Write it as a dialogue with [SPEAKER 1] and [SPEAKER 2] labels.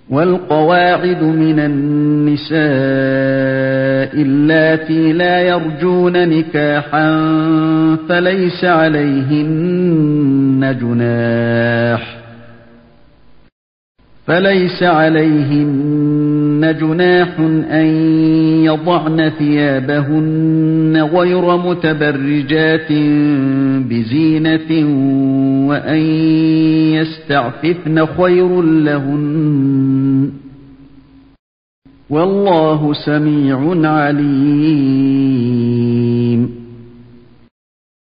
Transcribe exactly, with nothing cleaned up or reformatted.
[SPEAKER 1] والقواعد من النساء اللاتي لا يرجون نكاحا فليس عليهن جناح فليس عليهن جناح أن يضعن ثيابهن غير متبرجات بزينة وأن يستعففن خير لهن والله سميع عليم.